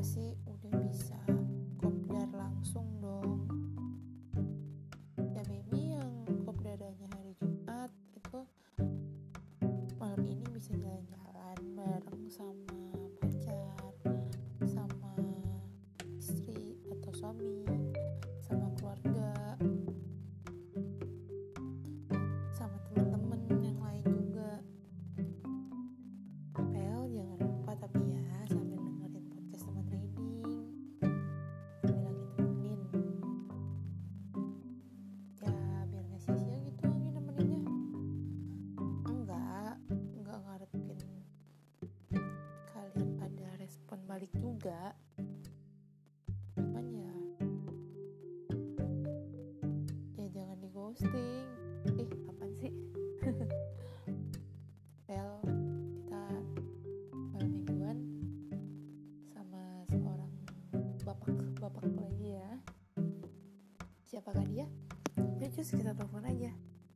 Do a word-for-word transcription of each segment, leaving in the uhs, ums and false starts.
sih udah bisa kopdar langsung dong. Ya maybe yang kopdarannya hari Jumat itu malam ini bisa jalan-jalan bareng sama pacar, sama istri atau suami, sama keluarga, sama temen-temen yang lain juga. Pel jangan lupa tapi ya sambil dengerin podcast teman reading, sambil lagi temenin ya biar gak sia-sia gitu lagi nemeninnya. Enggak, enggak ngarepin kalian ada respon balik juga, cuman ya ya jangan di ghosting. Ih apaan sih. Pel kita malam mingguan sama seorang bapak-bapak lagi ya. Siapakah dia? Ya just kita telepon aja.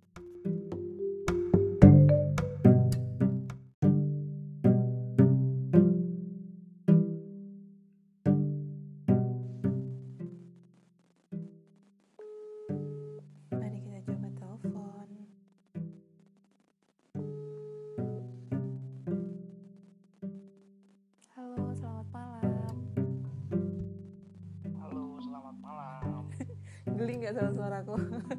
Mari kita coba telepon. Halo, selamat malam. Halo, selamat malam. Geli nggak sama suaraku?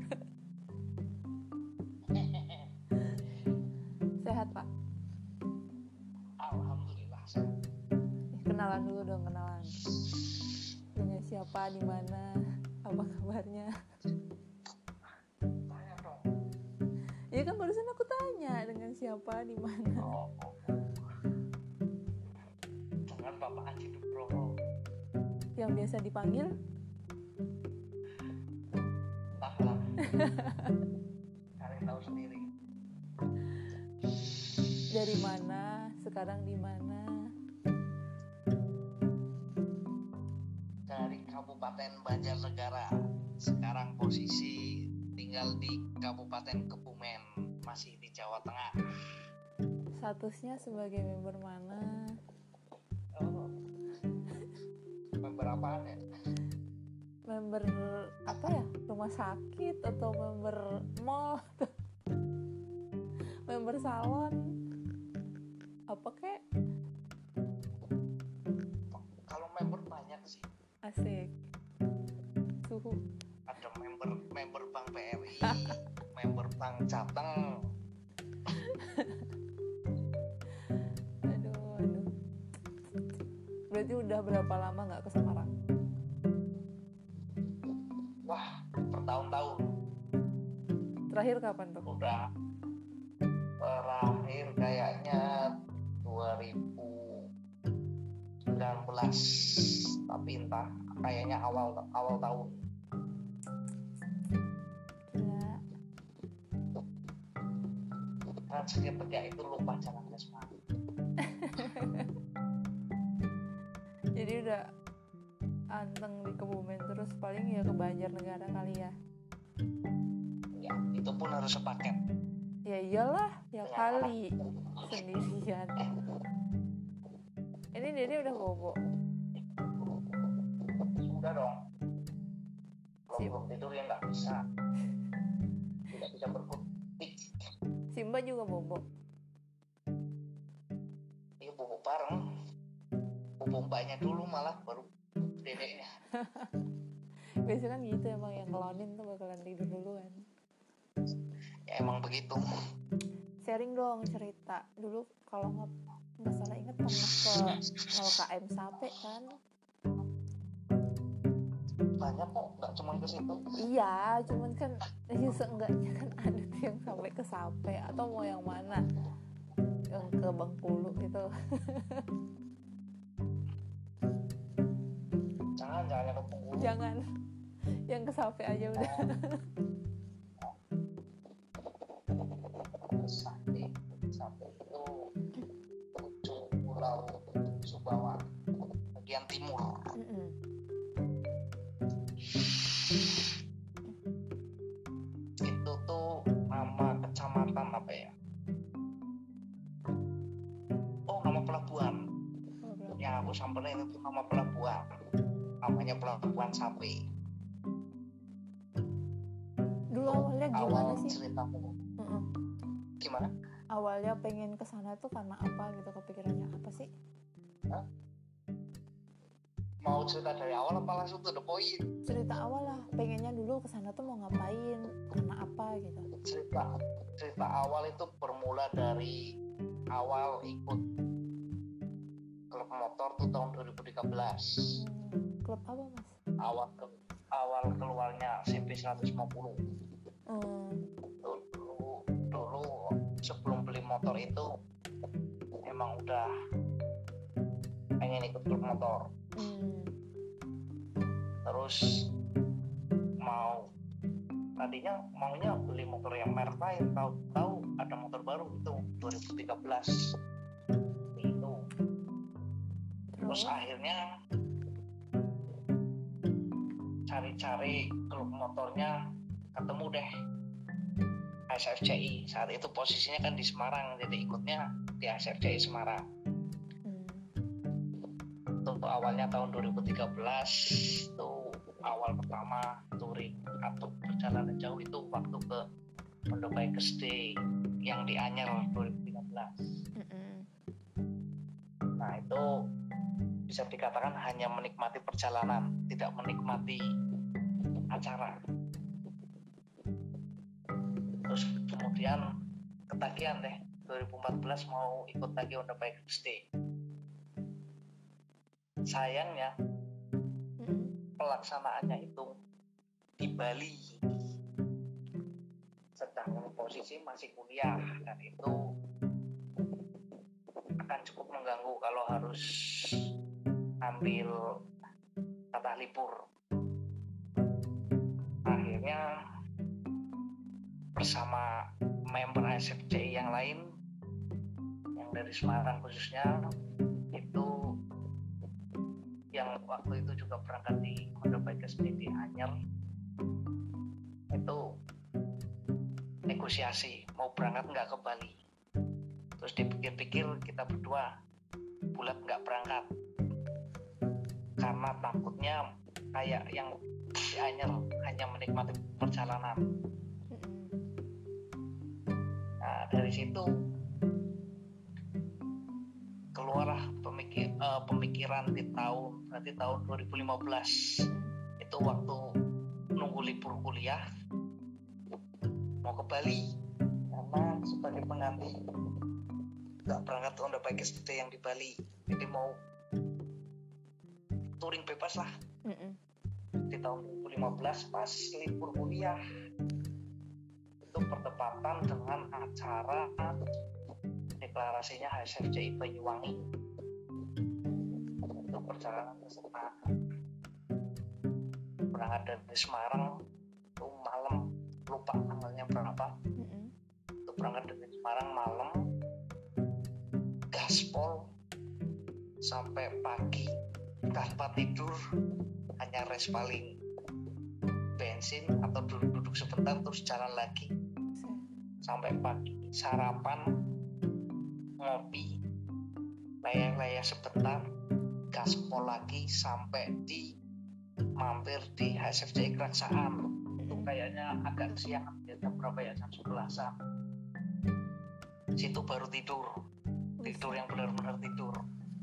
Sehat Pak? Alhamdulillah sehat. Eh, kenalan dulu dong, kenalan. Dengan siapa, di mana, apa kabarnya? Tanya dong. Ya kan barusan aku tanya dengan siapa, di mana. Oh, oh. Dengan Bapak Haji Nugroho. Yang biasa dipanggil? Entahlah. Kalian tahu sendiri. Dari mana? Sekarang di mana? Dari Kabupaten Banjarnegara. Sekarang posisi tinggal di Kabupaten Kebumen, masih di Jawa Tengah. Statusnya sebagai member mana? Oh. Member apaan ya? Member apa ya? Rumah sakit atau member mall? Member salon? Apa kek? Kalau member banyak sih. Asik. Suhu. Ada member member Bank B R I, member Bank Jateng. Aduh, aduh. Berarti udah berapa lama nggak ke Semarang? Wah, bertahun-tahun. Terakhir kapan tuh? Udah terakhir kayaknya dua ribu sembilan belas, tapi entah kayaknya awal awal tahun. Gila. Kan seketika itu lupa jalan ke Semarang. Jadi udah anteng di Kebumen terus, paling ya ke Banjarnegara kali ya. Ya, itu pun harus sepaket. Ya iyalah, ya Dengan kali anak. sendirian. Ini Dede udah bobo. Sudah dong. Kalau Sip. belum tidur ya nggak bisa. Tidak bisa berkutik. Simba juga bobo. Iya bubuk bareng. Bubuk mbaknya dulu malah baru dedeknya. Biasanya kan gitu emang, yang ngelonin tuh bakalan tidur duluan. Ya emang begitu. Sharing dong cerita. Dulu kalau nggak nggak salah ingat pernah ke nol K M Sape kan? Banyak kok, nggak cuma ke situ. Iya, cuman kan ya seenggaknya kan ada tuh yang sampai ke Sape. Atau mau yang mana? Yang ke Bengkulu gitu. Jangan, jangan yang ke Bengkulu. Jangan, yang ke Sape aja udah. Sampai sampai itu ujung pulau Sumbawa bagian timur. Mm-mm. Itu tuh nama kecamatan apa ya? Oh, nama pelabuhan. Oh, Ya aku aku samperin itu nama pelabuhan, namanya Pelabuhan Sapi. Dulu awalnya gimana Awal sih? ceritamu Mm-mm. gimana? Awalnya pengen ke sana tuh karena apa gitu, kepikirannya apa sih? Hah? Mau cerita dari awal apa langsung to the point? Cerita awal lah, pengennya dulu ke sana tuh mau ngapain, karena apa gitu. Cerita cerita awal itu bermula dari awal ikut klub motor tuh tahun dua ribu tiga belas. Hmm, klub apa mas? Awal awal keluarnya C P seratus lima puluh. Hmm. Dulu dulu sebelum beli motor itu emang udah pengen ikut klub motor. Hmm. Terus mau tadinya maunya beli motor yang merek lain, tahu-tahu ada motor baru itu dua ribu tiga belas itu. Terus akhirnya cari-cari klub motornya, ketemu deh A S F C I. Saat itu posisinya kan di Semarang, jadi ikutnya di A S F C I Semarang. Hmm. Itu awalnya tahun dua ribu tiga belas tuh, awal pertama touring atau perjalanan jauh itu waktu ke Mondok Gede yang di Anyer dua ribu tiga belas. Mm-mm. Nah itu bisa dikatakan hanya menikmati perjalanan, tidak menikmati acara. Terus kemudian ketagihan deh, dua ribu empat belas mau ikut lagi Mondok Gede. Sayangnya Mm-mm. pelaksanaannya itu di Bali, sedangkan posisi masih kuliah, dan itu akan cukup mengganggu kalau harus ambil jatah libur. Akhirnya bersama member A S F C I yang lain, yang dari Semarang khususnya, itu yang waktu itu juga berangkat di Mondok Gede di Anyer, itu negosiasi mau berangkat nggak ke Bali. Terus dipikir-pikir kita berdua bulat nggak berangkat karena takutnya kayak yang di Anyer hanya menikmati perjalanan. Mm-mm. Nah dari situ keluarlah pemikir, uh, pemikiran di tahun berarti tahun dua ribu lima belas itu waktu nunggu libur kuliah mau ke Bali, karena sebagai pengganti nggak berangkat ke Mondok Gede yang di Bali, jadi mau touring bebas lah. Mm-mm. Di tahun dua ribu lima belas pas libur kuliah itu bertepatan dengan acara deklarasinya H S F C I Banyuwangi. Itu perjalanan ke sana, berangkat dari Semarang itu malam, lupa tanggalnya berapa. Mm-mm. Itu berangkat dari Semarang malam, gaspol sampai pagi tanpa tidur, hanya rest paling bensin atau duduk-duduk sebentar terus jalan lagi sampai pagi, sarapan, ngopi, layar-layar sebentar, gaspol lagi sampai di mampir di H S F C I Keraksaan. Itu kayaknya agak siang, jam berapa ya, jam sebelasan. Situ baru tidur, tidur yang benar-benar tidur.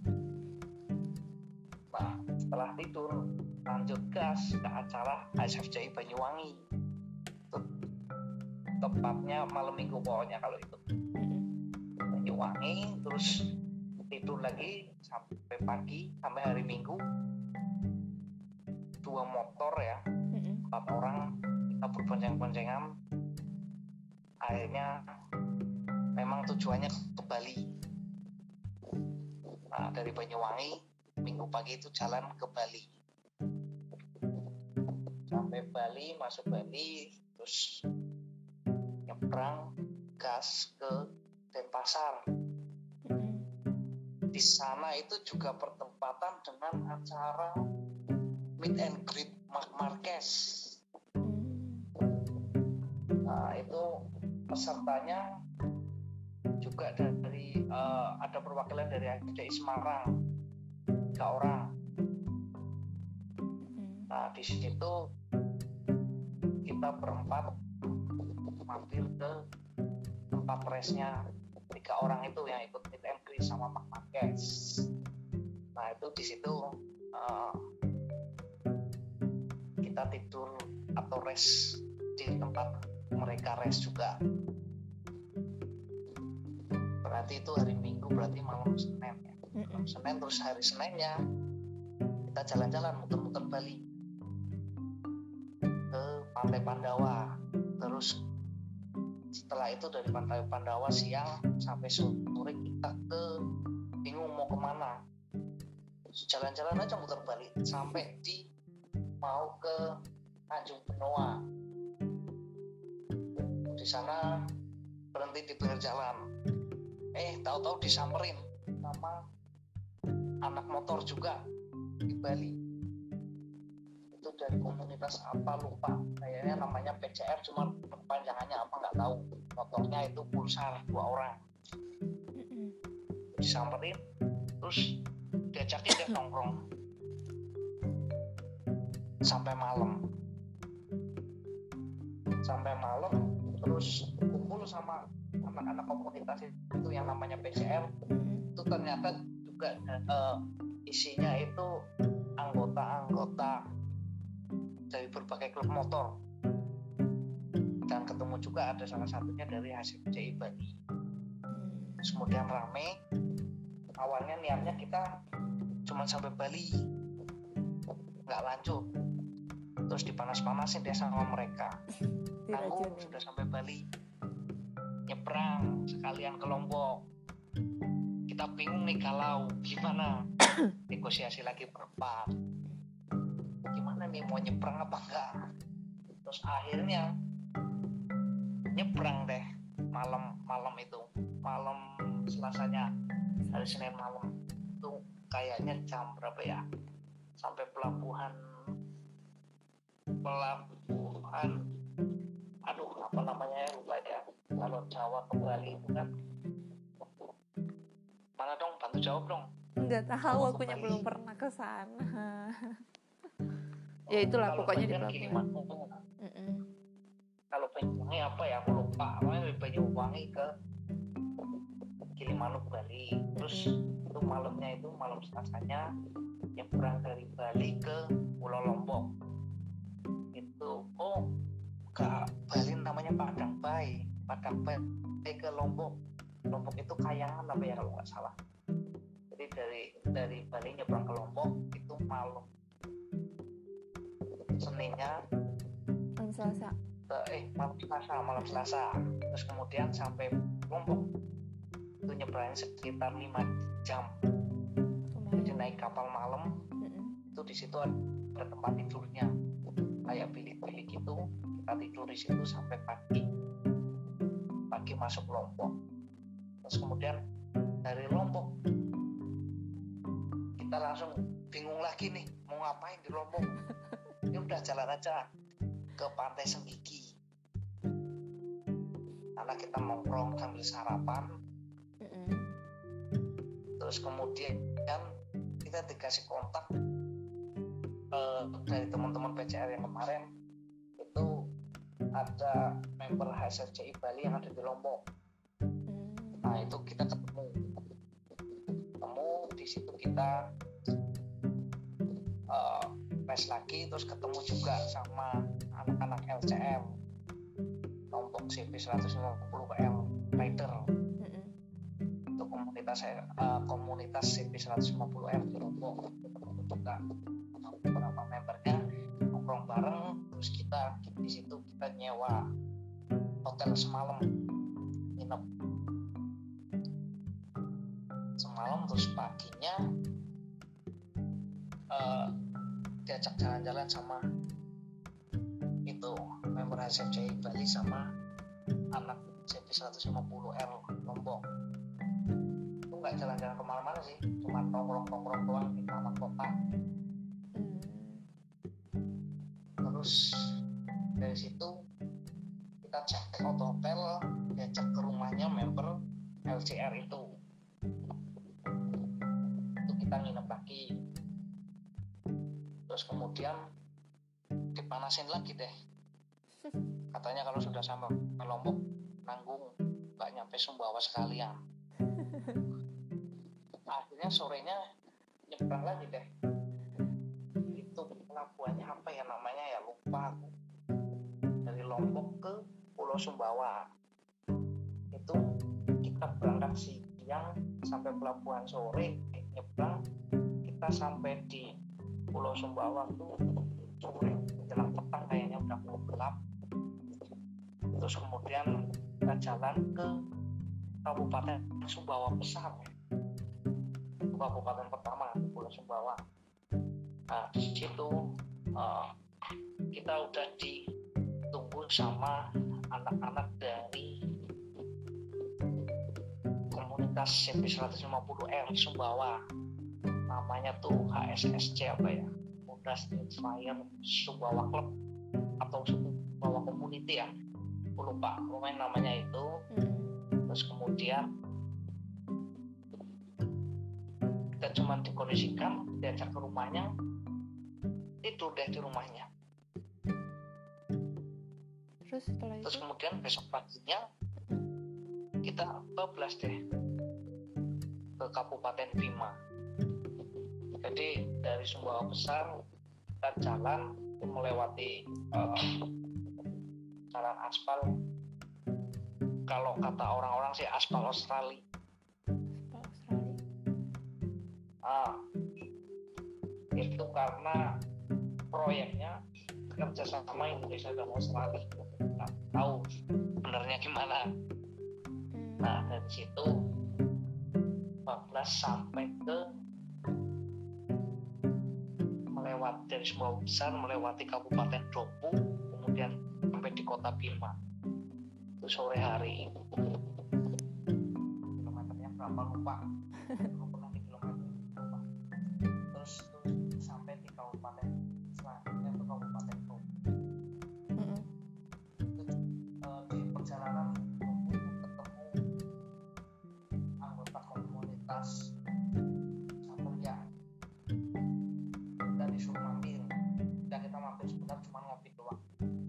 Nah setelah tidur lanjut gas ke acara H S F C I Banyuwangi. Itu tepatnya malam minggu pokoknya kalau itu. Banyuwangi, terus tidur lagi sampai pagi, sampai hari Minggu. Dua motor ya, Mm-mm. empat orang, kita berboncengan-boncengan. Akhirnya memang tujuannya ke Bali. Nah dari Banyuwangi Minggu pagi itu jalan ke Bali. Sampai Bali, masuk Bali, terus nyebrang gas ke Denpasar. Mm-mm. Di sana itu juga bertepatan dengan acara meet and greet Marc Marquez. Nah itu pesertanya juga dari uh, ada perwakilan dari A S F C I Semarang, tiga tiga orang. Nah di situ kita berempat mampir ke tempat resnya tiga orang itu yang ikut meet and greet sama Marc Marquez. Nah itu di situ uh, kita tidur atau rest di tempat mereka rest juga. Berarti itu hari Minggu, berarti malam Senin ya. Malam Senin, terus hari Seninnya kita jalan-jalan muter-muter Bali ke Pantai Pandawa. Terus setelah itu dari Pantai Pandawa siang sampai sore kita ke bingung mau kemana. Jalan-jalan aja muter Bali sampai di mau ke Tanjung Benoa. Di sana berhenti di pinggir jalan. Eh, tahu-tahu disamperin sama anak motor juga di Bali. Itu dari komunitas apa lupa. Kayaknya namanya P C R, cuma panjangannya apa nggak tahu. Motornya itu Pulsar dua orang. Disamperin, terus diajakin dia nongkrong sampai malam. Sampai malam terus kumpul sama anak-anak komunitas itu yang namanya P C R. Itu ternyata juga uh, isinya itu anggota-anggota dari berbagai klub motor, dan ketemu juga ada salah satunya dari H S C I Bali. Terus kemudian rame. Awalnya niatnya kita cuma sampai Bali, nggak lanjut. Terus dipanas-panasin dia sama mereka. Tanggung sudah sampai Bali, nyebrang sekalian ke Lombok. Kita bingung nih kalau gimana negosiasi lagi berempat. Gimana nih mau nyebrang apa enggak? Terus akhirnya nyebrang deh malam-malam itu, malam Selasanya, hari Senin malam itu kayaknya jam berapa ya? Sampai pelabuhan pelabuhan aduh apa namanya ya lupa ya, kalau Jawa ke Bali itu kan mana dong, bantu jawab dong. Nggak tahu, akunya belum pernah ke sana. Ya itulah kalau pokoknya di pelabuhan. Kalau Banyuwangi apa ya aku lupa, namanya dari Banyuwangi ke Gilimanuk Bali. Terus itu malamnya itu malam Selasanya nyebrang dari Bali ke Pulau Lombok. Itu oh ke Bali namanya Padang Bay, Padang Bay ke Lombok. Lombok itu Kayangan apa ya kalau nggak salah. Jadi dari dari Bali nyebrang ke Lombok itu malam Seninnya malam Selasa. Eh malam Selasa, malam Selasa. Terus kemudian sampai Lombok itu nyebrang sekitar lima jam. Jadi naik kapal malam. Mm-hmm. Itu di situ ada tempat tidurnya. Kayak bilik-bilik itu, kita tidur di situ sampai pagi. Pagi masuk Lombok. Terus kemudian dari Lombok kita langsung bingung lagi nih mau ngapain di Lombok. Ya udah jalan aja ke Pantai Senggigi. Karena kita nongkrong sambil sarapan. Mm-hmm. Terus kemudian kita dikasih kontak uh, dari teman-teman P C R yang kemarin itu ada member H S C I Bali yang ada di Lombok. Nah itu kita ketemu ketemu di situ kita uh, les lagi, terus ketemu juga sama anak-anak L C M Lombok C P seratus lima puluh M Rider. Mm-hmm. Itu komunitas uh, komunitas C P seratus lima puluh R di Lombok. Ketemu juga beberapa membernya, nongkrong bareng. Terus kita di situ kita nyewa hotel semalam, nginep semalam. Terus paginya uh, diajak jalan-jalan sama itu member H S C I Bali sama anak C P seratus lima puluh R Lombok. Itu nggak jalan-jalan kemana-mana sih, cuma nongkrong-nongkrong doang di taman kota. Terus dari situ kita cek out hotel, diajak ke rumahnya member L C R itu. Itu kita nginep lagi Terus kemudian dipanasin lagi deh. Katanya kalau sudah sampai Lombok nanggung nggak nyampe Sumbawa sekalian. Akhirnya sorenya nyebrang lagi deh. Itu pelabuhannya apa ya namanya ya, lupa aku. Dari Lombok ke Pulau Sumbawa. Itu kita berangkat siang sampai pelabuhan sore, nyebrang, kita sampai di Pulau Sumbawa tuh sore menjelang petang, kayaknya udah mau gelap. Terus kemudian kita jalan ke Kabupaten Sumbawa Besar, kabupaten pertama di Pulau Sumbawa. Nah di situ uh, kita udah ditunggu sama anak-anak dari komunitas C P seratus lima puluh R Sumbawa, namanya tuh H S S C apa ya, Muda Street Fire Sumbawa Club atau Sumbawa Community ya, aku lupa lumayan namanya itu. Terus kemudian kita cuma dikondisikan, diajak ke rumahnya, tidur deh di rumahnya. Terus setelah itu? Terus kemudian besok paginya kita bablas deh ke Kabupaten Bima. Jadi dari Sumbawa Besar kita jalan melewati uh, jalan aspal. Kalau kata orang-orang sih aspal Australia. Aspal Australia. Ah, itu karena proyeknya kerjasama Indonesia dan Australia. Nggak tahu benernya gimana. Hmm. Nah dari situ bablas sampai ke melewati dari Sumbawa Besar melewati Kabupaten Dompu, kemudian sampai di Kota Bima. Itu sore hari. Kilometernya berapa lupa. Pernah di kilometer lupa. Terus terus sampai di Kabupaten selanjutnya ke Kabupaten Dompu. Mm-hmm. Uh, di perjalanan ketemu anggota komunitas satu ya, dan disuruh mampir. Dan kita mampir sebentar cuma ngopi doang,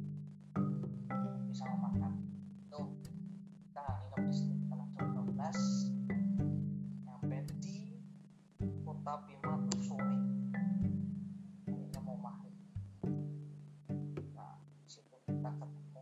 bisa makan. Itu kita nggak nginep di situ, kita langsung bablas nyampe di Kota Bima tuh sore, akhirnya mau maghrib. Nah di situ kita ketemu.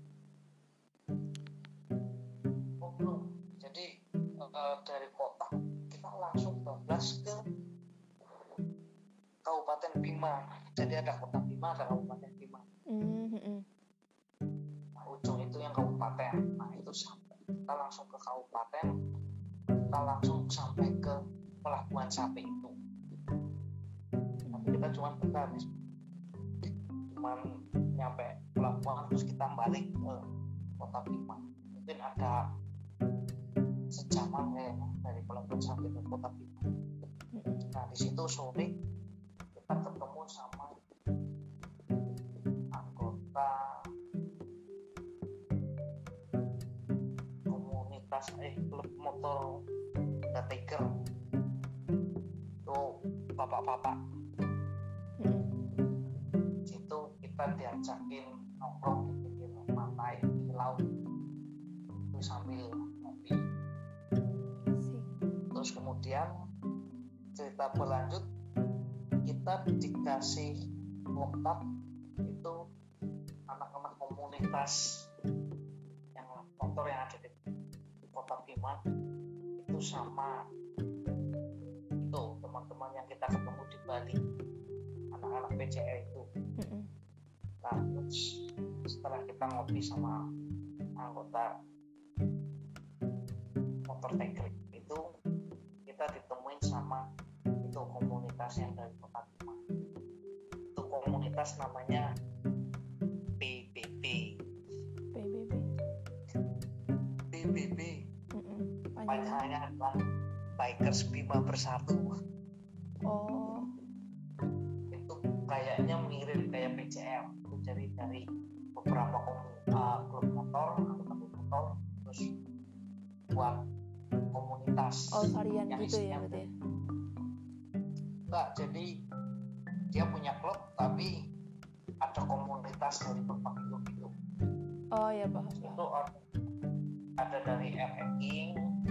Oh belum, jadi uh, dari kota kita langsung bablas ke Kabupaten Bima. Jadi ada Kota Bima, ada Kabupaten Bima. Mm-hmm. Nah, ujung itu yang kabupaten. Nah itu sampai kita langsung ke kabupaten, kita langsung sampai ke Pelabuhan Sapi itu. Tapi kita cuma bentar, cuma nyampe pelabuhan terus kita balik ke Kota Bima. Mungkin ada sejaman kayaknya dari Pelabuhan Sapi ke Kota Bima. Nah di situ sore kita ketemu sama anggota komunitas eh klub motor The Tiger. Itu bapak-bapak. Mm-hmm. Situ kita diajakin nongkrong di pinggir pantai di laut itu sambil ngopi. Terus kemudian cerita berlanjut, kita dikasih kontak itu anak-anak komunitas yang motor yang ada di Kota Bima itu sama itu teman-teman yang kita ketemu di Bali, anak-anak P C R itu. Mm-hmm. Nah terus setelah kita ngopi sama anggota motor Tiger itu, kita ditemuin sama itu komunitas yang dari Kota Bima. Itu komunitas namanya P B B. P B B. P B B. Mm-hmm. Panjangnya adalah Bikers Bima Bersatu. Oh. Itu kayaknya mirip kayak P C R. Jadi dari beberapa uh, klub motor atau klub motor terus buat komunitas. Oh varian yang gitu ya isinya berarti ya? enggak, jadi dia punya klub tapi ada komunitas dari berbagai klub itu. Oh ya paham. Itu ada dari R M I,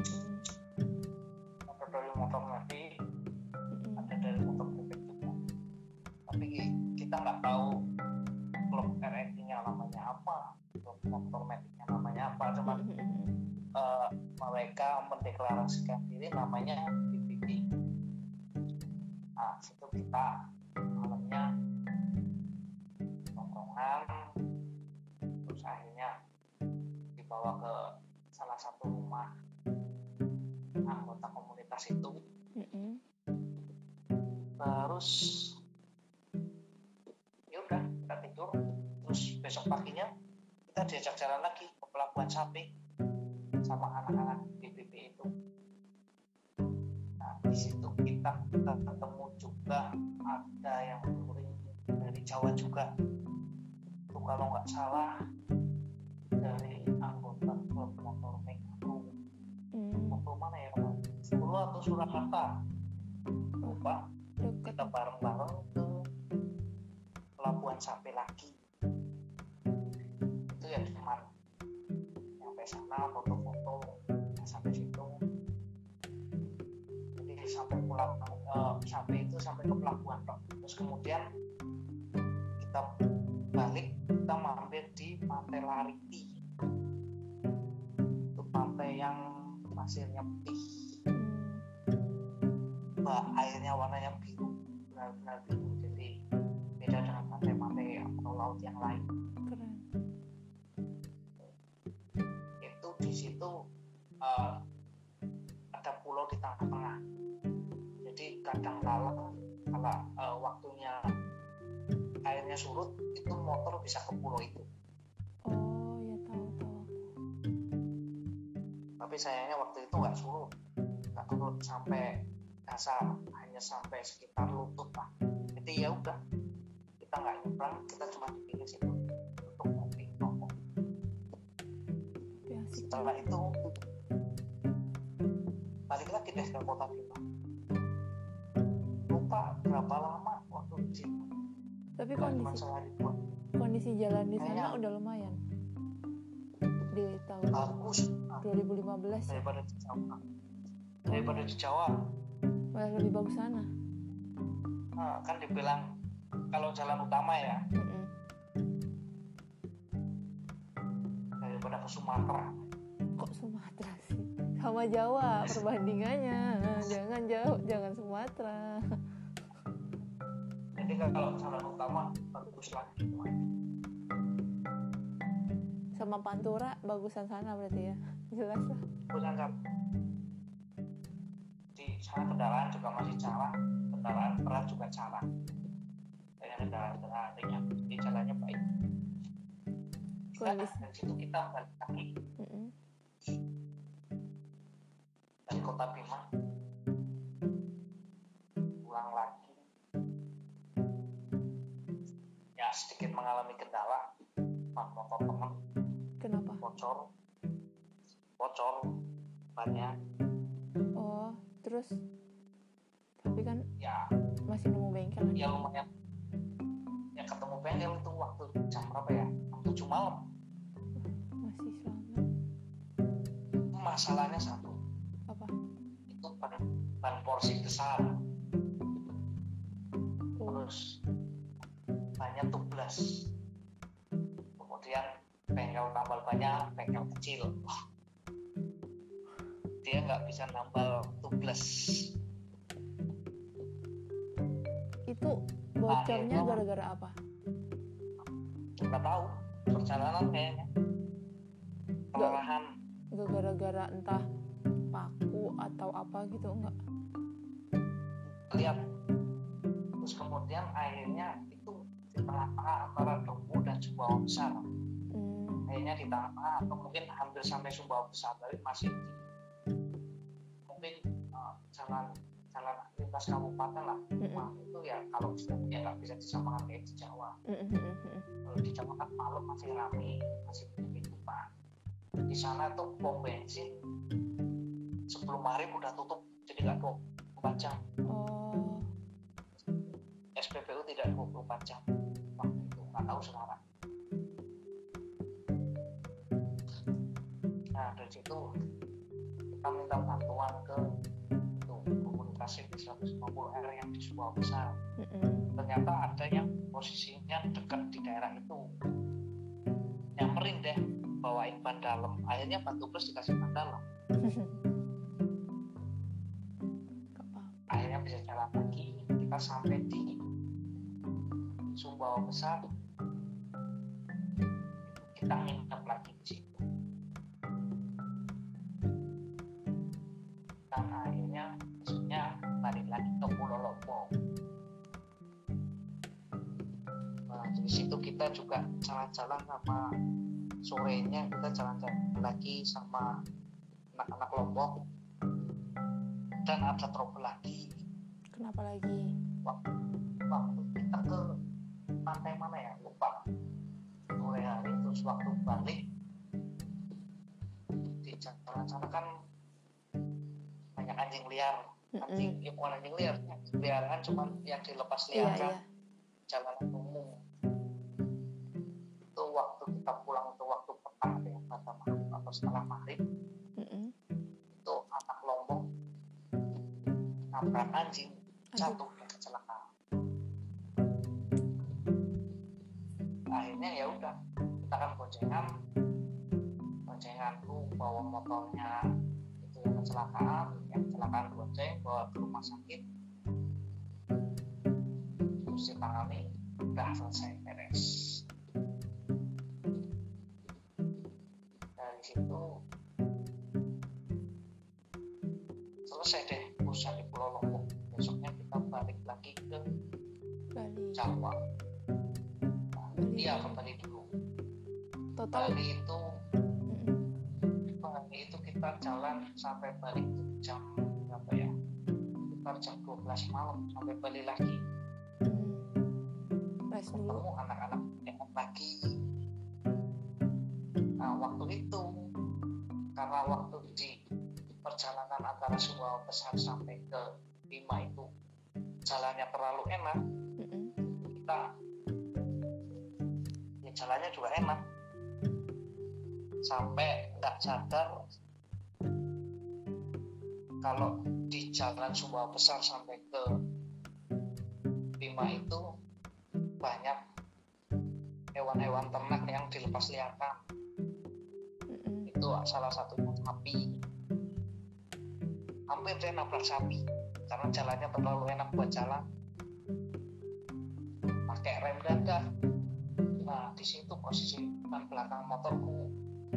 ada dari motor metik, ada dari motor metik juga. Tapi kita nggak tahu klub R M I-nya namanya apa, klub motor metiknya namanya apa. Cuman uh, mereka mendeklarasikan diri namanya B B B. Nah, situ kita malamnya nongkrongan, terus akhirnya dibawa ke salah satu rumah anggota komunitas itu. Mm-hmm. Terus ya udah kita tidur, terus besok paginya kita diajak jalan lagi ke Pelabuhan Sapi sama anak-anak B B B itu. Nah di situ kita ketemu juga ada yang dari Jawa juga, itu kalau nggak salah dari anggota klub motor Megaku. Hmm. Motor mana ya? Solo atau Surakarta? Lupa. Kita bareng-bareng ke Pelabuhan Sapi lagi. Itu ya cuman sampai sana foto-foto, sampai situ. Jadi sampai pulang uh, sampai itu sampai ke pelabuhan. Terus kemudian kita balik, kita mampir di Pantai Lariti. Itu pantai yang pasirnya putih, bah, airnya warnanya biru, benar-benar biru. Jadi beda dengan pantai-pantai atau laut yang lain. Keren. Itu di situ uh, ada pulau di tengah-tengah. Jadi kadang kala kalau uh, waktunya airnya surut, itu motor bisa ke pulau itu. Oh ya tahu tahu. Tapi sayangnya waktu itu nggak surut, nggak surut sampai dasar, hanya sampai sekitar lutut lah. Jadi ya udah, kita nggak nyebrang, kita cuma di pinggir situ untuk ngopi rokok. Setelah itu balik lagi deh ke Kota Bima. Lupa berapa lama waktu di situ. Tapi kondisi kondisi jalan di sana udah lumayan di tahun bagus dua ribu lima belas ya? Daripada di Jawa. Daripada di Jawa. Malah lebih bagus sana. Nah, kan dibilang kalau jalan utama ya. Mm-mm. Daripada ke Sumatera. Kok Sumatera sih? Sama Jawa perbandingannya. Jangan jauh, jangan Sumatera. Jadi kalau jalan utama bagus lagi. Sama Pantura bagusan sana berarti ya? Jelas lah. Bagusan sana. Di sana kendaraan juga masih jarang, kendaraan berat juga jarang. Banyak kendaraan-kendaraan ringan, jadi jalannya baik. Kita dari situ kita balik lagi. Mm-hmm. Dari Kota Bima pulang lagi. Ya sedikit mengalami kendala, motor teman. Kenapa? Bocor, bocor bannya. Oh, terus? Tapi kan ya masih nemu bengkel. Ya lumayan. Ya ketemu bengkel itu waktu jam berapa ya? Jam tujuh malam. Masih selamat. Masalahnya satu. Apa? Itu ban, ban porsi besar. Oh. Terus bannya tubeless. Kemudian bengkel tambal banyak, bengkel kecil. Dia nggak bisa nambal tubeless. Itu bocornya akhirnya, gara-gara apa? Nggak tahu, perjalanan kayaknya. Kelelahan. Nggak gara-gara entah paku atau apa gitu, enggak? Lihat. Terus kemudian akhirnya itu di tengah-tengah antara Dombo dan Sumbawa Besar. Hmm. Akhirnya di tengah-tengah atau mungkin hampir sampai Sumbawa Besar, tapi masih di mungkin uh, jalan jalan lintas kabupaten lah. Mm-hmm. Nah, itu ya kalau ya nggak bisa disamakan kayak di Jawa. Mm-hmm. Kalau di Jawa kan malam masih ramai, masih begitu Pak. Di sana tuh pom bensin sebelum maghrib udah tutup, jadi nggak dua puluh empat jam. Oh. S P B U tidak dua puluh empat jam waktu itu, nggak tahu sekarang. Nah dari situ kita minta bantuan ke itu komunikasi di seratus lima puluh R yang di Sumbawa Besar. Mm-hmm. Ternyata ada yang posisinya dekat di daerah itu, nyamperin deh, bawain ban dalam. Akhirnya ban tubles dikasih ban dalam. Akhirnya bisa jalan lagi. Kita sampai di Sumbawa Besar, kita nginep lagi di situ. Dan akhirnya besoknya balik lagi ke Pulau Lombok. Nah, di situ kita juga jalan-jalan sama sorenya, kita jalan-jalan lagi sama anak-anak Lombok. Dan ada trouble lagi. Kenapa lagi? Waktu, waktu kita ke pantai mana ya, lupa. Sore hari terus waktu balik di jalan sana kan banyak anjing liar. Anjing, mm-hmm. ya bukan anjing liar, anjing liaran cuman yang dilepas liarkan, yeah, yeah. Jalanan umum. Itu waktu kita pulang itu waktu petang ya, pada maghrib atau setelah maghrib. Mm-hmm. Itu anak Lombok nabrak anjing, jatuh dan kecelakaan. Akhirnya ya udah, kita kan boncengan, boncenganku bawa motornya itu yang kecelakaan, yang kecelakaan bonceng bawa ke rumah sakit, terus ditangani, udah selesai beres. Dari situ selesai deh urusan di Pulau Lombok. Besoknya kita balik lagi ke Bali. Jawa. Iya, kembali dulu. Total Bali itu mm-hmm. Bali itu kita jalan sampai balik itu jam berapa ya? Sekitar jam dua belas malam sampai Bali lagi. Mm-hmm. Rest Ketemu dulu. anak-anak yang lagi. Nah, waktu itu karena waktu di perjalanan antara Sumbawa Besar sampai ke Bima itu jalannya terlalu enak. Mm-hmm. Kita jalannya juga enak sampai nggak sadar kalau di jalan Sumbawa Besar sampai ke Bima itu banyak hewan-hewan ternak yang dilepas liarkan. Mm-hmm. Itu salah satunya sapi. Hampir dia nabrak sapi karena jalannya terlalu enak buat jalan, pakai rem dadak. Nah di situ posisi ban belakang motorku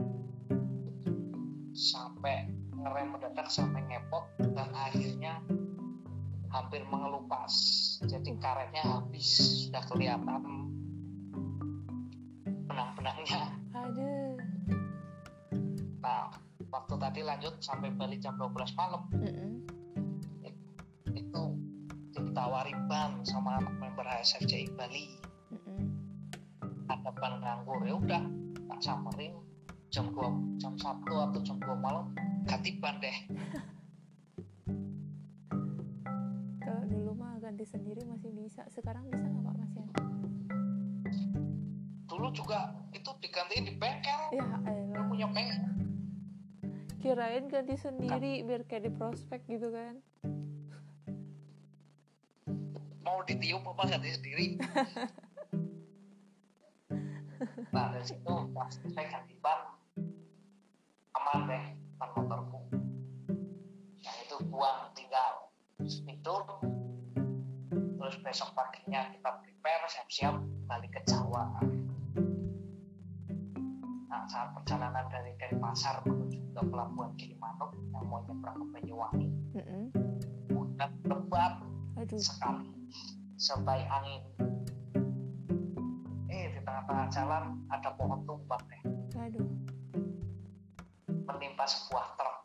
sampai ngerem mendadak sampai ngepot dan akhirnya hampir mengelupas. Jadi karetnya habis, sudah kelihatan benang-benangnya. Aduh. Nah waktu tadi lanjut sampai balik jam dua belas malam. Mm-hmm. Itu ditawari ban sama anak member H S F C I Bali. Ada ban nganggur, ya udah tak samperin jam dua, jam satu atau jam dua malam ganti ban deh. Kalau dulu mah ganti sendiri masih bisa, sekarang bisa nggak Pak Mas Yan? Dulu juga itu digantiin di bengkel. Ya elah. Punya bengkel. Kirain ganti sendiri kan, biar kayak di prospek gitu kan? Mau ditiup apa ganti sendiri? Nah dari situ pas saya ganti ban aman deh ban motorku. Nah itu buang tinggal tidur, terus besok paginya kita prepare siap-siap balik ke Jawa. Nah saat perjalanan dari Denpasar menuju ke pelabuhan Gilimanuk yang mau nyebrang ke Banyuwangi, mm-hmm. udah lebat sekali, sebaik angin. Tengah-tengah jalan ada pohon tumbang deh. Aduh. Menimpa sebuah truk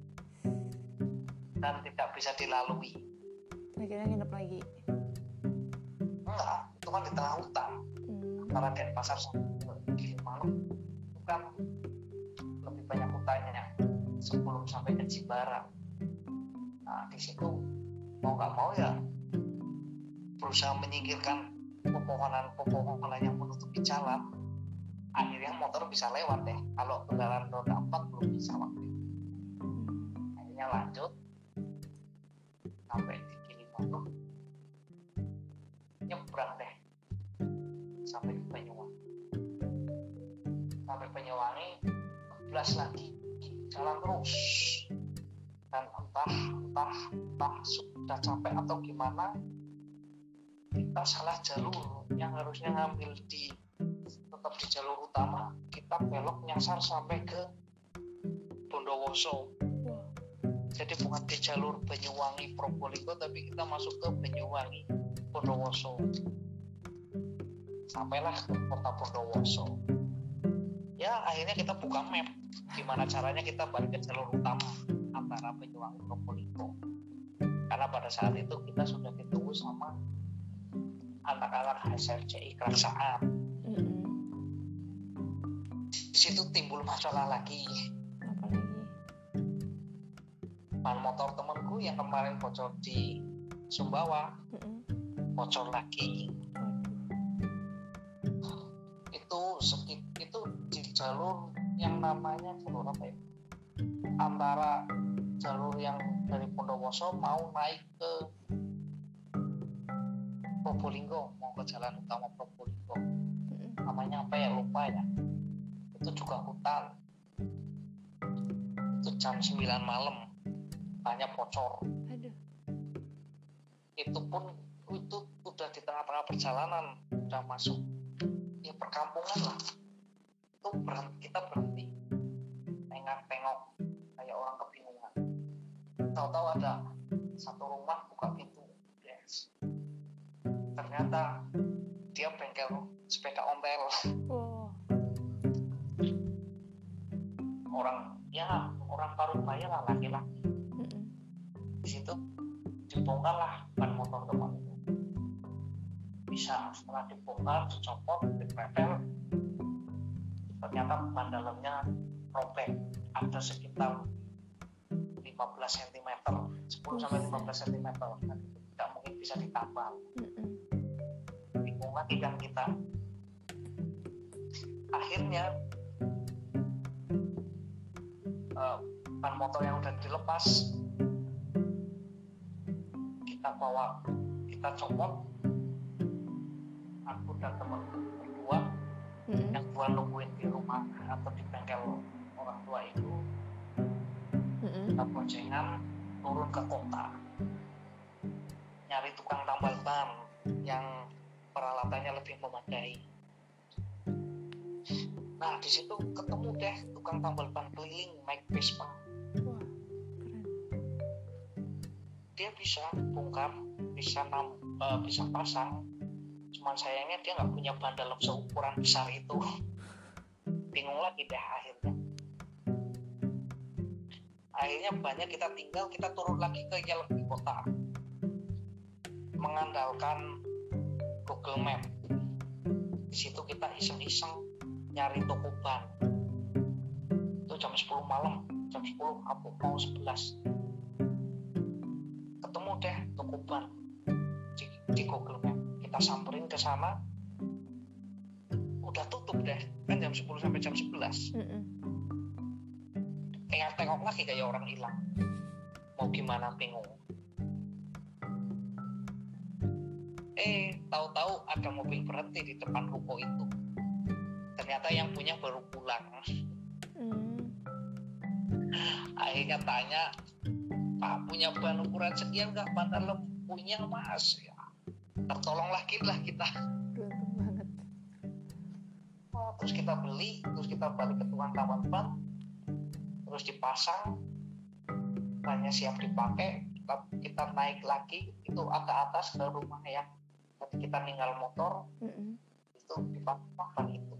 dan tidak bisa dilalui. Akhirnya nginep lagi. Enggak, itu kan di tengah hutan. Hmm. Antara Denpasar sama Gilimanuk itu kan lebih banyak hutannya sebelum sampai ke Jimbaran. Nah di situ mau nggak mau ya berusaha menyingkirkan pepohonan-pepohonan yang menutupi jalan, akhirnya motor bisa lewat deh. Kalau kendaraan roda empat belum bisa waktu itu. Akhirnya lanjut sampai di Gilimanuk, nyebrang deh sampai ke Banyuwangi. Sampai Banyuwangi belas lagi jalan terus, dan entah entah entah sudah capek atau gimana, kita salah jalur. Yang harusnya ngambil di tetap di jalur utama, kita belok nyasar sampai ke Bondowoso. Jadi bukan di jalur Banyuwangi Probolinggo, tapi kita masuk ke Banyuwangi Bondowoso. Sampailah ke kota Bondowoso. Ya akhirnya kita buka map, gimana caranya kita balik ke jalur utama antara Banyuwangi Probolinggo. Karena pada saat itu kita sudah ditunggu sama anak-anak H R C I Keraksaan. Mm-hmm. Di situ timbul masalah lagi. Apa lagi? Ban motor temanku yang kemarin bocor di Sumbawa, Mm-hmm. bocor lagi. Itu sekit itu di jalur yang namanya jalur apa ya? Antara jalur yang dari Bondowoso mau naik ke Probolinggo, mau ke jalan utama Probolinggo. Mm-hmm. Namanya apa ya, lupa ya. Itu juga hutan. Itu jam sembilan malam, banyak bocor. Aduh. Itu pun itu udah di tengah-tengah perjalanan, udah masuk ya perkampungan lah. Itu berhenti, kita berhenti tengok-tengok kayak orang kebingungan. Tahu-tahu ada satu rumah buka pintu, yes. Ternyata dia bengkel sepeda ontel. Oh. Orang ya orang Parubaya lah, laki-laki. Mm-mm. Di situ dibongkar lah ban motor teman itu. Bisa setelah dibongkar, dicopot, dipretel, ternyata ban dalamnya robek, ada sekitar lima belas sentimeter, sepuluh sampai lima belas sentimeter. Nah, itu tidak mungkin bisa ditambal. Mm-mm. Bingung lagi kan kita. Akhirnya uh, ban motor yang udah dilepas kita bawa, kita copot. Aku dan temanku berdua, Mm-mm. yang dua nungguin di rumah atau di bengkel orang tua itu. Mm-mm. Kita boncengan turun ke kota, nyari tukang tambal ban yang peralatannya lebih memadai. Nah di situ ketemu deh tukang tambal ban keliling naik Vespa. Wah, keren. Dia bisa bongkar, bisa nam, uh, bisa pasang. Cuman sayangnya dia nggak punya ban dalam seukuran besar itu. Bingung lagi deh akhirnya. Akhirnya banyak kita tinggal, kita turun lagi ke jalan di kota, mengandalkan Google Map. Di situ kita iseng-iseng nyari toko ban. Itu jam sepuluh malam, jam sepuluh aku mau sebelas. Ketemu deh toko ban di, di Google Map. Kita samperin ke sana, udah tutup deh, kan jam sepuluh sampai jam sebelas. Mm-mm. Tengok-tengok lagi kayak orang hilang. Mau gimana, bingung. Eh, tahu-tahu ada mobil berhenti di depan ruko itu. Ternyata yang punya baru pulang. Mm. Akhirnya tanya, Pak punya ban ukuran sekian nggak? Ban dalam? Punya mas. Ya, tertolong lagi lah kita. Beruntung banget. Oh, terus kita beli, terus kita balik ke tukang tambal ban, terus dipasang, bannya siap dipakai. Kita, kita naik lagi itu ke atas ke rumah yang tadi kita tinggal motor. Mm-mm. Itu dipasang ban itu.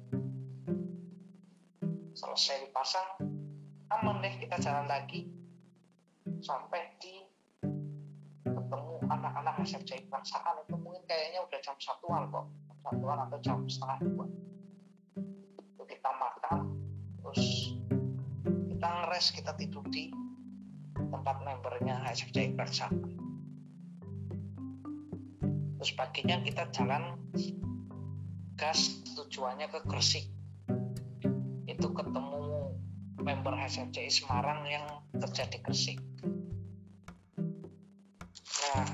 Selesai dipasang, aman deh, kita jalan lagi sampai di ketemu anak-anak S R C I Keraksaan. Itu mungkin kayaknya udah jam satuan kok, jam satuan atau jam setengah dua. Itu kita makan, terus kita ngeres, kita tidur di tempat membernya S R C I Keraksaan. Itu Terus paginya kita jalan gas tujuannya ke Gresik. Itu ketemu member H F C I Semarang yang kerja di Gresik. Nah,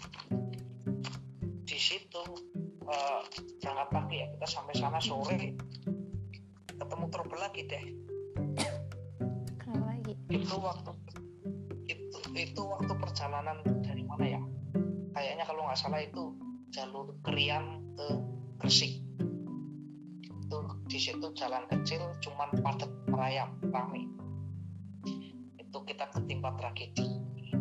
di situ uh, berangkat pagi ya, kita sampai sana sore, ketemu trouble lagi deh. Kenapa lagi? Itu waktu itu itu waktu perjalanan dari mana ya? Kayaknya kalau nggak salah itu jalur Krian ke Gresik. Itu di situ jalan kecil, cuman padat merayap ramai. Itu kita ketimpa tragedi.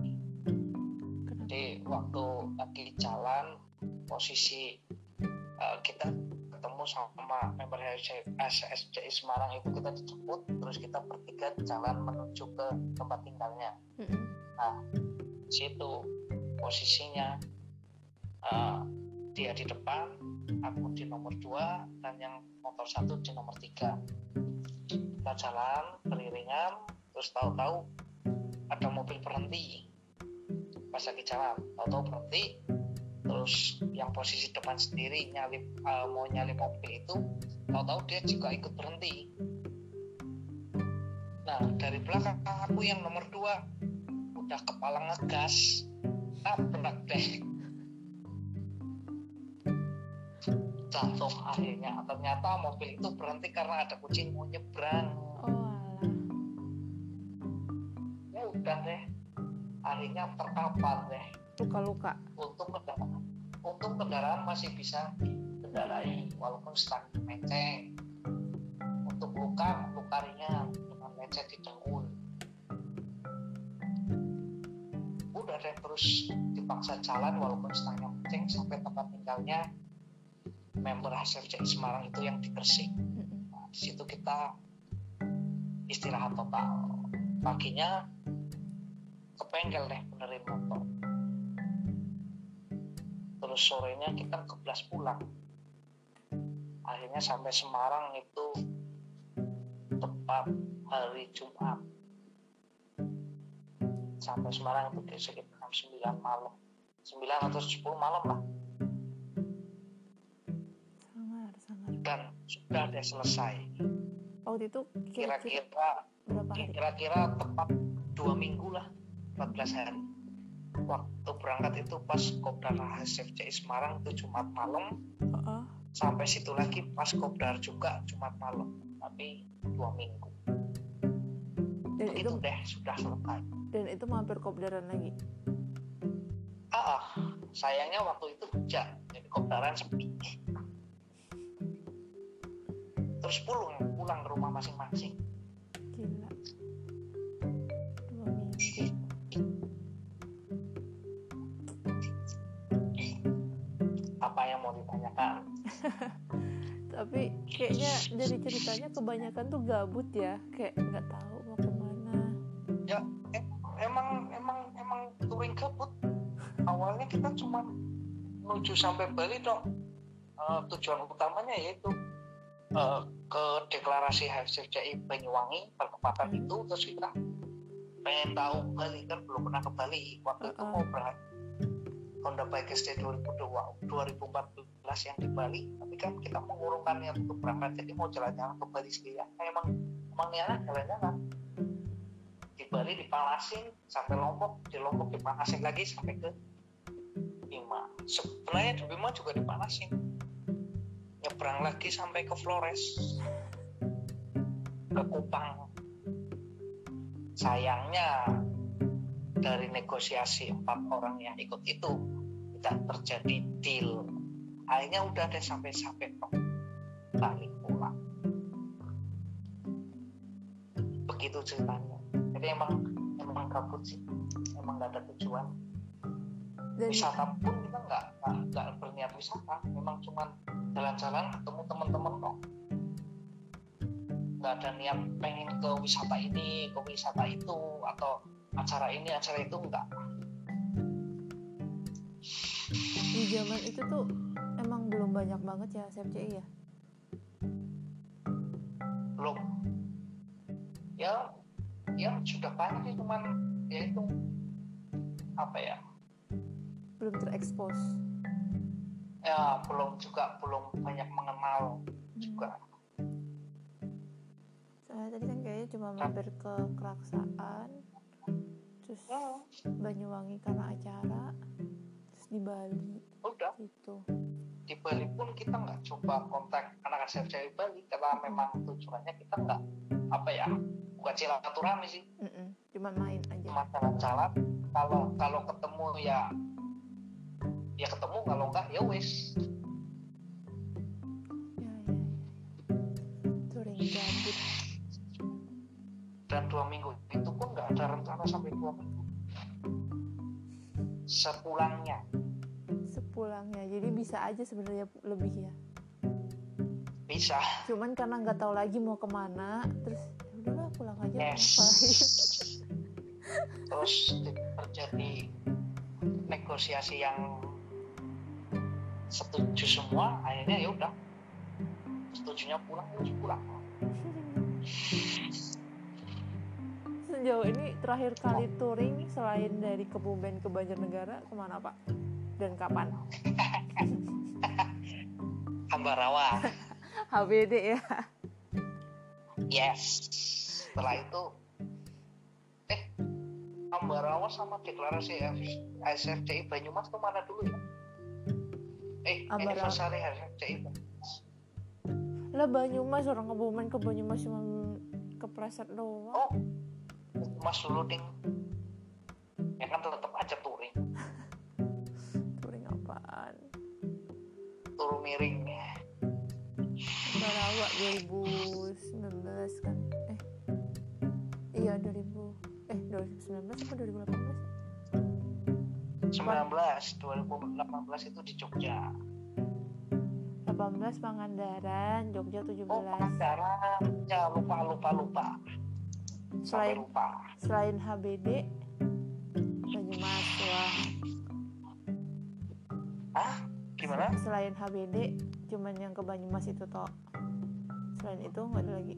Jadi waktu lagi jalan, posisi uh, kita ketemu sama member H S C I Semarang itu, kita dijemput, terus kita bertiga jalan menuju ke tempat tinggalnya. Mm-hmm. Nah, di situ posisinya uh, dia di depan, aku di nomor dua, dan yang motor satu di nomor tiga. Kita jalan beriringan, terus tahu-tahu ada mobil berhenti. Pas lagi jalan, tahu-tahu berhenti, terus yang posisi depan sendiri nyalip uh, mau nyalip mobil itu, tahu-tahu dia juga ikut berhenti. Nah, dari belakang aku yang nomor dua udah kepala ngegas, tabrak deh, jatuh akhirnya. Ternyata mobil itu berhenti karena ada kucing mau nyebrang. Oh alah. Ya udah deh, akhirnya terkapar deh. Luka-luka. Untung kendaraan, untung kendaraan masih bisa dikendarai walaupun setengah menceng. Untuk luka, luka ringan dengan lecet di dengkul. Udah deh, terus dipaksa jalan walaupun setengah menceng sampai tempat tinggalnya member H F C I Semarang itu yang di Gresik. Nah, di situ kita istirahat total. Paginya ke bengkel deh benerin motor. Terus sorenya kita keblas pulang. Akhirnya sampai Semarang itu tepat hari Jumat. Sampai Semarang itu di sekitar jam sembilan malam. sembilan atau sepuluh malam lah. Sangar, sangar. Dan sudah deh selesai. Waktu itu kira-kira berapa hari? Kira-kira tepat dua minggu lah, empat belas hari. Waktu berangkat itu pas Kopdar H F C I Semarang itu Jumat malam. Uh-uh. Sampai situ lagi pas Kopdar juga Jumat malam. Tapi dua minggu. Dan itu, itu deh sudah selesai. Dan itu mampir Kopdaran lagi? Ah, sayangnya waktu itu hujan, jadi Kopdaran sepi. Terus pulang, pulang ke rumah masing-masing. Gila. Dua minggu. Apa yang mau ditanyakan? Tapi kayaknya dari ceritanya kebanyakan tuh gabut ya, kayak nggak tahu mau kemana. Ya em- emang emang emang touring gabut. Awalnya kita cuma menuju sampai Bali dong. Uh, tujuan utamanya yaitu uh, ke deklarasi H F C I Banyuwangi pertempatan hmm. itu. Terus kita pengen tahu Bali, kan belum pernah ke Bali. Waktu uh-uh. itu mau berangkat Honda Bike S D dua ribu empat belas yang di Bali, tapi kan kita mengurungkan niat untuk berangkat, jadi mau jalan-jalan ke Bali sekalian. Nah, emang emang niatnya jalan-jalan di Bali, dipanasin sampai Lombok, di Lombok dipanasin lagi sampai ke Bima. Sebenarnya di Bima juga dipanasin, nyebrang lagi sampai ke Flores, ke Kupang. Sayangnya dari negosiasi empat orang yang ikut itu tidak terjadi deal. Akhirnya udah deh sampai-sampai balik pulang. Begitu ceritanya. Jadi emang emang kabut sih, emang nggak ada tujuan. Dan wisata pun kita nggak nggak berniat wisata, memang cuma jalan-jalan ketemu teman-teman kok. Nggak ada niat pengen ke wisata ini, ke wisata itu, atau acara ini, acara itu, enggak. Di zaman itu tuh emang belum banyak banget ya H F C I ya? Belum. Ya, ya sudah banyak sih, cuman ya itu apa ya? Belum terekspos. ya belum juga belum banyak mengenal juga. Soalnya tadi kan kayaknya cuma mampir ke Keraksaan, terus hmm. Banyuwangi karena acara, terus di Bali. Udah. Gitu. Di Bali pun kita nggak coba kontak anak S F C I Bali karena memang tujuannya kita nggak apa ya, bukan silaturahmi sih. Mm-mm. Cuma main aja. Cuma jalan-jalan. Kalau kalau ketemu ya ya ketemu, kalau enggak ya wis. Ya ya. Touring gabut. Dan dua minggu itu pun nggak ada rencana sampai dua minggu. Sepulangnya. Sepulangnya, jadi bisa aja sebenarnya lebih ya. Bisa. Cuman karena nggak tahu lagi mau kemana, terus ya udahlah pulang aja. Yes. Ngapain. Terus terjadi negosiasi yang setuju semua, akhirnya ya udah setujunya pulang, terus pulang. Sejauh ini terakhir kali touring selain dari Kebumen ke Banjarnegara kemana Pak? Dan kapan? Ambarawa. H B D ya. Yes. Setelah itu eh Ambarawa sama deklarasi S F C I Banyumas itu mana dulu ya? Eh, Ambarawa. anniversary S F C I Banyumas. Lah Banyumas, orang Kebumen ke Banyumas cuma kepleset doang. Oh, Mas dulu ding. Ya kan tetap aja touring. Touring apaan? Turu miring. Ambarawa dua ribu sembilan belas kan? Eh, iya dua ribu eh dua ribu sembilan belas apa dua ribu delapan belas? sembilan belas, dua ribu delapan belas itu di Jogja. delapan belas Pangandaran, Jogja tujuh Oh, belas. Pangandaran. Ya, lupa lupa lupa. Sampai Selain lupa. selain H B D Banyumas wah. Ah, gimana? Selain H B D cuman yang ke Banyumas itu toh. Selain itu nggak ada lagi.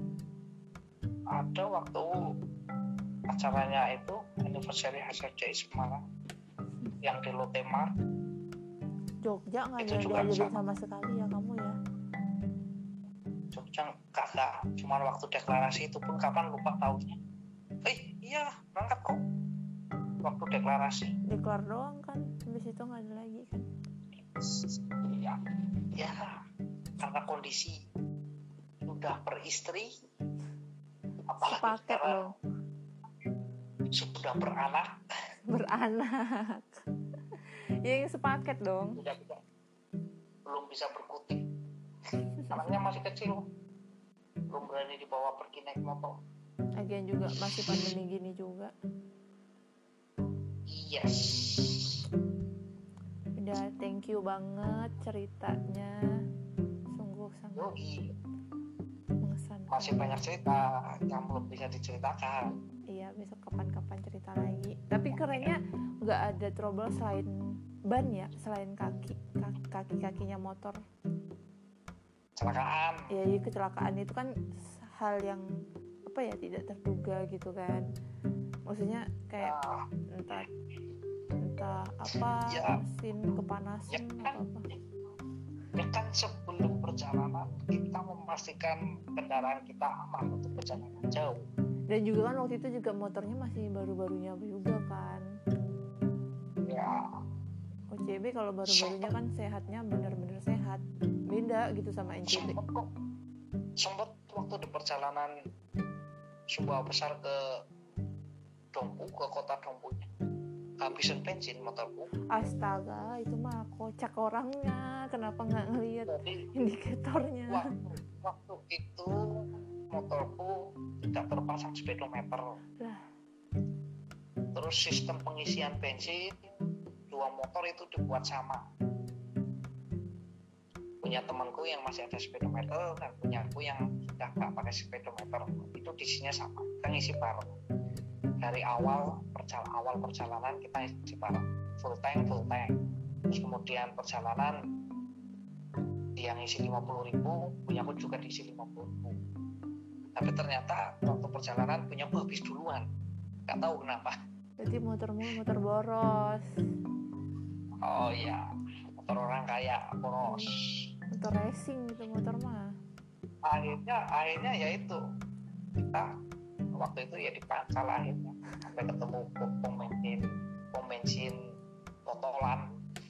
Ada waktu acaranya itu anniversary S F C I Semarang yang di Lotemar. Jogja nggak Itu ada juga diajarin sama. sama sekali ya kamu ya. Jogja kagak, cuma waktu deklarasi itu pun kapan lupa tahunnya. Eh iya berangkat kok waktu deklarasi. Deklar doang kan, habis itu nggak ada lagi kan. Ya, ya karena kondisi sudah beristri, apalagi Sepaket sekarang loh. sudah beranak. Beranak. Ya yang sepaket dong. Tidak bisa, belum bisa berkutik. Anaknya masih kecil, belum berani dibawa pergi naik motor. Lagian juga masih pandemi gini juga. Yes. Udah thank you banget ceritanya. Sungguh sangat Yogi, mengesankan. masih banyak cerita yang belum bisa diceritakan. Iya, besok kapan-kapan cerita lagi. Tapi kerennya nggak ada trouble selain ban ya, selain kaki, kaki kakinya motor. Kecelakaan. Ya, jadi kecelakaan itu kan hal yang apa ya, tidak terduga gitu kan. Maksudnya kayak Nah, entah entah apa Ya. mesin kepanasan ya kan, atau apa. ya kan sebelum perjalanan kita memastikan kendaraan kita aman untuk perjalanan jauh. Dan juga kan waktu itu juga motornya masih baru-barunya juga kan. Ya, O C B kalau baru-barunya kan sehatnya bener-bener sehat. Beda gitu sama N C B. sempet kok, sempet waktu di perjalanan Sumbawa Besar ke Dompu, ke kota Dompunya, habisan bensin motorku. Astaga, itu mah kocak orangnya. Kenapa nggak ngelihat Jadi indikatornya? waktu, waktu itu motorku tidak terpasang speedometer. Lah. Terus sistem pengisian bensin dua motor itu dibuat sama. Punya temanku yang masih ada speedometer dan punya aku yang sudah nggak pakai speedometer, itu isinya sama, kita ngisi bareng. Dari awal perjalanan awal perjalanan kita isi bareng, full tank full tank. Terus kemudian perjalanan dia ngisi lima puluh ribu, punya aku juga diisi lima puluh ribu. Tapi ternyata waktu perjalanan punya aku habis duluan, nggak tahu kenapa. Jadi motormu motor boros. Oh iya, motor orang kaya poros. Motor racing gitu motor mah. Akhirnya akhirnya ya itu kita waktu itu ya di Pancal akhirnya sampai ketemu pom bensin pom bensin botolan.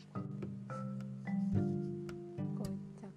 Kocak.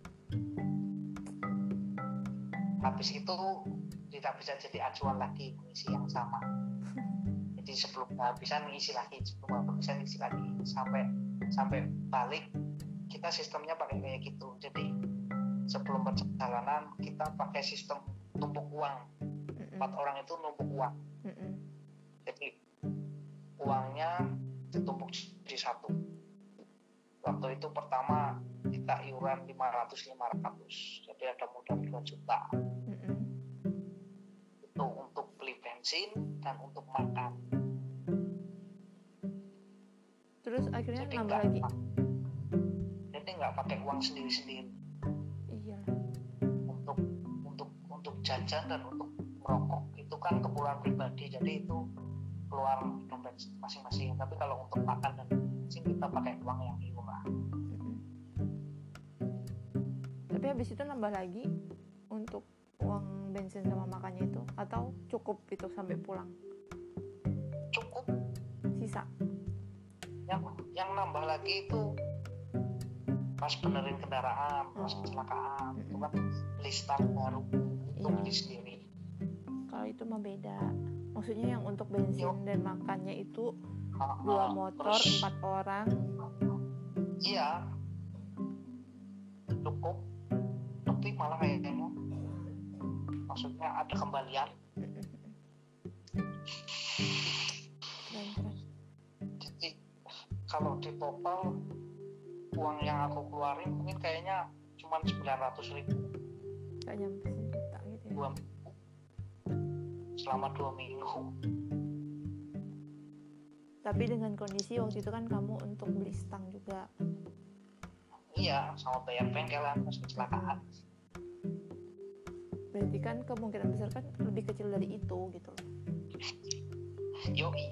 Habis itu tidak bisa jadi acuan lagi mengisi yang sama. Jadi sebelum kehabisan ngisi lagi, sebelum kehabisan ngisi lagi sampai sampai balik kita sistemnya pakai kayak gitu. Jadi sebelum perjalanan kita pakai sistem tumpuk uang. Mm-mm. Empat orang itu numpuk uang. Mm-mm. Jadi uangnya ditumpuk di satu. Waktu itu pertama kita iuran lima ratus lima ratus. Jadi ada modal dua juta. Mm-mm. Itu untuk beli bensin dan untuk makan. Terus akhirnya jadi nambah gak, lagi. Jadi nggak pakai uang sendiri-sendiri. Iya. Untuk untuk untuk jajan dan untuk merokok itu kan keperluan pribadi. Jadi itu keluar dompet masing-masing. Tapi kalau untuk makan dan bensin kita pakai uang yang iuran. Mm-hmm. Tapi habis itu nambah lagi untuk uang bensin sama makannya itu atau cukup itu sampai pulang? Cukup. Sisa. Yang yang nambah lagi itu pas benerin kendaraan, pas oh. kecelakaan, mm-hmm. itu kan beli start baru, itu iya. Beli sendiri. Kalau itu mah beda. Maksudnya yang untuk bensin Yo. Dan makannya itu uh, dua motor, terus, empat orang. Iya, cukup. Tapi malah kayaknya, maksudnya ada kembalian. Jadi kalau di total uang yang aku keluarin mungkin kayaknya cuma sembilan ratus ribu. Gak nyampe sejuta gitu ya. Dua minggu. Selama dua minggu. Tapi dengan kondisi waktu itu kan kamu untuk beli stang juga. Iya, sama bayar bengkelan pas kecelakaan. Berarti kan kemungkinan besar kan lebih kecil dari itu gitu loh. Yoi.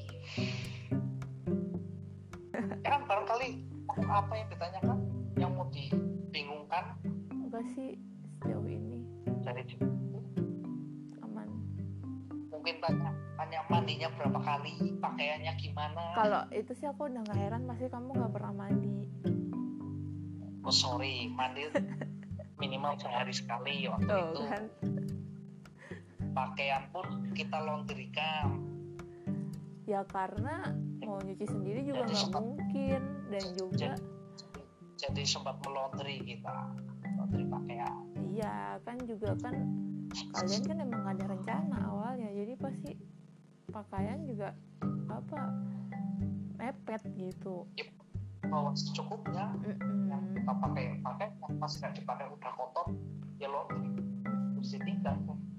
Kan barangkali apa yang ditanyakan yang mau dibingungkan? Enggak sih sejauh ini. Dari aman. Mungkin tanya, tanya mandinya berapa kali, pakaiannya gimana? Kalau itu sih aku udah nggak heran, pasti kamu nggak pernah mandi. Oh sorry, mandi minimal sehari sekali waktu oh, itu. Kan? Pakaian pun kita laundrykan. Ya karena mau nyuci sendiri juga nggak mungkin dan juga. Jadi, jadi sempat melondri kita, laundry pakaian. Iya kan juga kan kalian kan emang gak ada rencana awalnya, jadi pasti pakaian juga apa mepet gitu. Bawa secukupnya, mm-mm. yang kita pakai pakai, yang pas nggak dipakai udah kotor, ya laundry, terus ditinggal.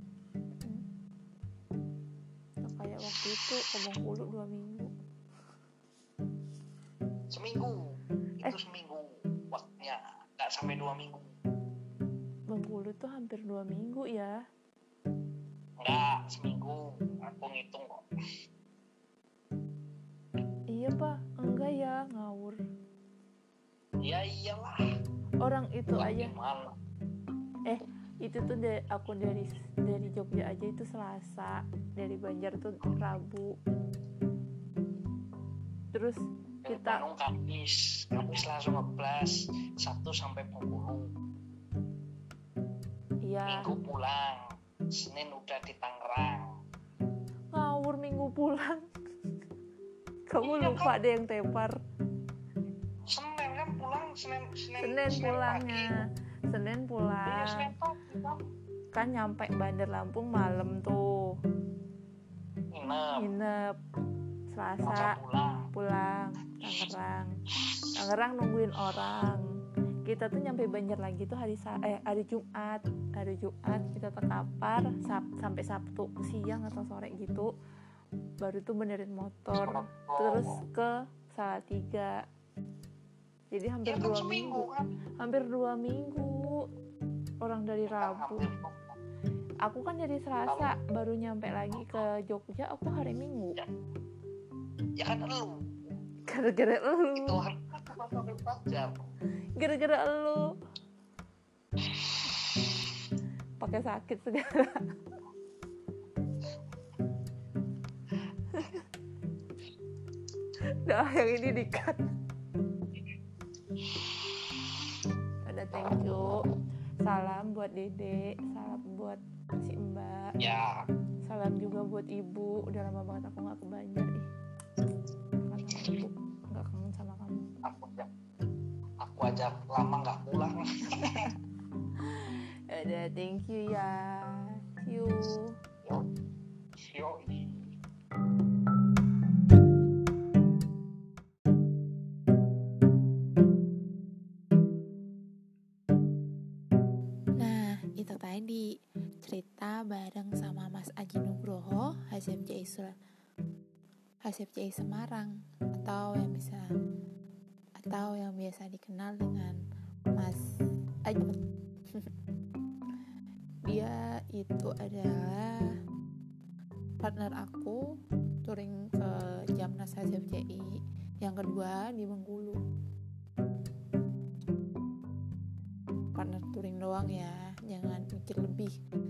Kayak waktu itu ke Bengkulu dua minggu. Seminggu, itu eh. seminggu waktunya, nggak sampai dua minggu. Bengkulu tuh hampir dua minggu ya? Enggak, seminggu, aku ngitung kok. Iya pak, enggak ya, ngawur. Ya iyalah. Orang itu Wah, aja. Gimana? Eh, itu tuh de- aku dari dari Jogja aja itu Selasa, dari Banjar tuh Rabu. Terus dari kita Bandung Kamis, Kamis langsung ngeblas, Sabtu sampai Bengkulu. Iya. Minggu pulang, Senin udah di Tangerang. Ngawur minggu pulang. Kamu iya, lupa kan? Deh yang tepar. Senin kan pulang, Senin Senin, Senin, Senin pulangnya. Pagi. Senin pulang. Iya, Senin pagi kan. Kan nyampe Bandar Lampung malam tuh. Nginep. Nginep. Selasa pulang. Pulang Tangerang. Tangerang nungguin orang. Kita tuh nyampe Banjar lagi tuh hari sa- eh hari Jumat. Hari Jumat kita terkapar Sab- sampai Sabtu siang atau sore gitu. Baru tuh benerin motor, oh. Terus ke Salatiga. Jadi hampir ya, dua seminggu, minggu, kan? Hampir dua minggu. Orang dari Rabu. Aku kan dari Selasa, oh. Baru nyampe lagi ke Jogja. Aku hari Minggu. Ya, ya kan elu. Gara-gara elu. Itu hari kenapa sampai empat jam? Gara-gara lu pakai sakit segala. Dah, yang ini di-cut. Udah, thank you. Salam buat Dede, salam buat si Mbak. Ya. Salam juga buat Ibu. Udah lama banget aku nggak ke Banjar, ih. Kangen sama Ibu, nggak kangen sama kamu. Aku aja, aku aja lama nggak pulang. Udah, thank you ya. See you. Yo, yo. Nah, itu tadi cerita bareng sama Mas Aji Nugroho, H S M C I H S M C I Semarang, atau yang bisa atau yang biasa dikenal dengan Mas Aji. Dia itu adalah partner aku touring ke Jamnas H S M C I yang kedua di Bengkulu. Partner touring doang ya, jangan mikir lebih.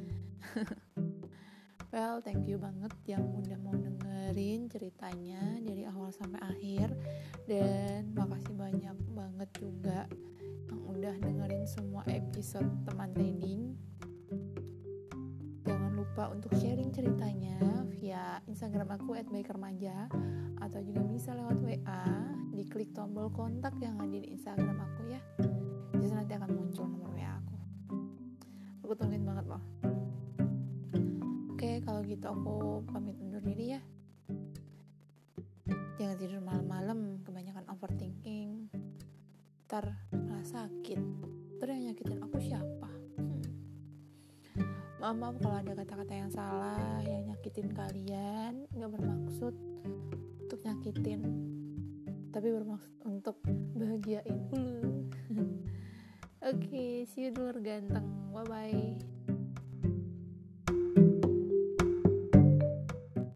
Well, thank you banget yang udah mau dengerin ceritanya dari awal sampai akhir, dan makasih banyak banget juga yang udah dengerin semua episode teman trading. Jangan lupa untuk sharing ceritanya via Instagram aku et bikermaja, atau juga bisa lewat W A, diklik tombol kontak yang ada di Instagram aku ya. Jadi nanti akan muncul nomor W A aku. Aku tungguin banget loh. Oke, kalau gitu aku pamit undur diri ya. Jangan tidur malam-malam kebanyakan overthinking, ntar malah sakit. Terus yang nyakitin aku siapa? hmm. Maaf, maaf kalau ada kata-kata yang salah, yang nyakitin kalian. Gak bermaksud untuk nyakitin, tapi bermaksud untuk bahagiain. Oke, okay, see you dulur ganteng. Bye bye.